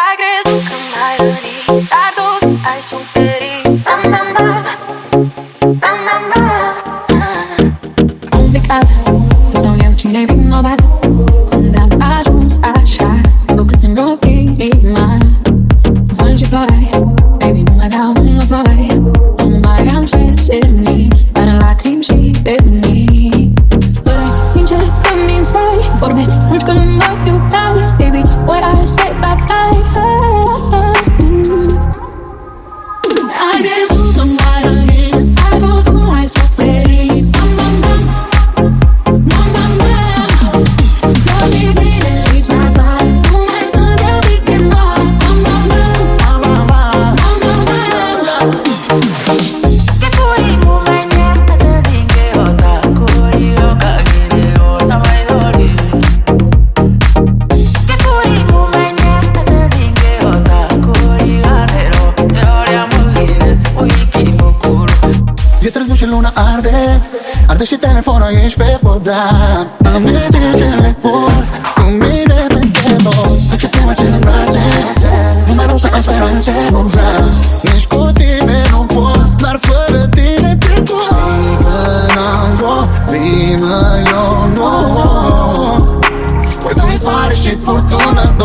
Ai crezut că m-ai rănit, dar totuși ai suferit. Complicat, tu sau eu, cine-i vinovat? Când am ajuns așa, bucăți-mi rog inima. Vânt și ploi, baby, nu mai dau înapoi. Nu mai am ce semni, dar în lacrimi și demni. Păreai sincer că mințeai, vorbe mulți că nu mă iubeai. Baby, what I say, bye-bye. Ai crezut că m-ai rănit, dar totuși ai suferit. E târziu și luna arde, arde și telefonul, ești pe podar. Amintiri pur, cu mine peste tot. Ce te mai țin în brațe, nu mai vreau să am speranțe. Nici cu tine nu pot, dar fără tine te pot. Știi că n-am vreo vină, eu nu. Păi tu-i soare și furtună.